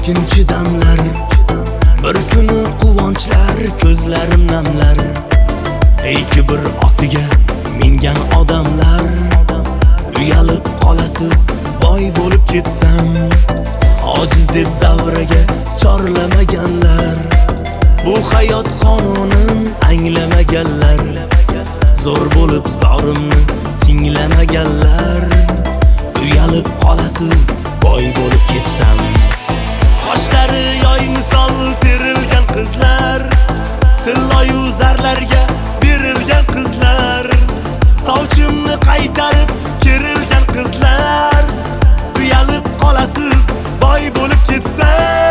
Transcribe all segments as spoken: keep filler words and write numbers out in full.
o'tkinchi damlar, bir kuni quvonchlar, ko'zlarim namlar. Ey ki bir otiga mingan odamlar, uyalib qolasiz boy bo'lib ketsam. Ojiz deb davraga chorlamaganlar, bu hayot qonunin anglamaganlar. Zo'r bo'lib zorimni tinglamaganlar, uyalib qolasiz boy bo'lib ketsam. Qoshlari yoy misol terilgan qizlar, tilloyu zarlarga berilgan qizlar, sovchimni qaytarib kerilgan qizlar, uyalib qolasiz boy bo'lib ketsam.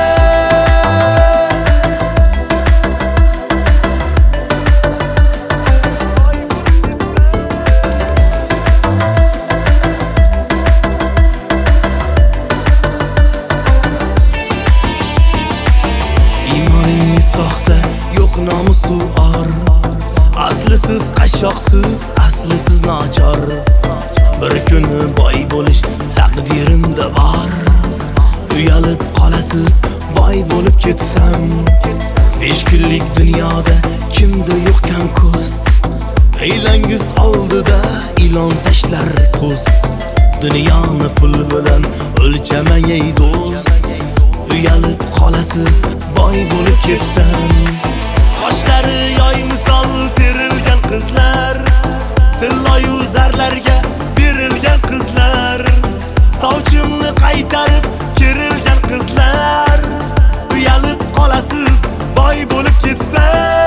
Soxta, yo'q nomusi or, aslisiz qashshoqsiz, aslisiz nochor. Bir kuni boy bo'lish taqdirimda bor, uyalib qolasiz boy bo'lib ketsam. Besh kunlik dunyoda kimda yo'q kam ko'st, aylangiz oldida ilon tashlar po'st. Dunyoni pul bilan o'lchamang ey do'st, uyalib qolasiz boy bo'lib ketsam. Qoshlari yoy misol terilgan qizlar, tilloyu zarlarga berilgan qizlar, sovchimni qaytarib kerilgan qizlar, uyalib qolasiz boy bo'lib ketsam.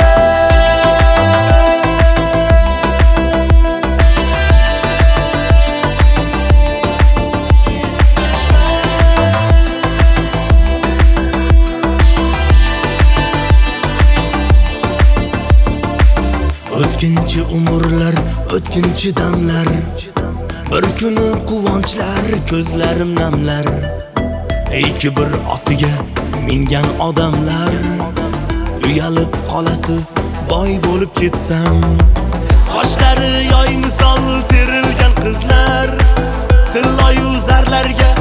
O'tkinchi umrlar, o'tkinchi damlar, bir kuni quvonchlar, ko'zlarim namlar. Ey ki bir otiga mingan odamlar, uyalib qolasiz boy bo'lib ketsam. Qoshlari yoy misol terilgan qizlar, tilloyu zarlarga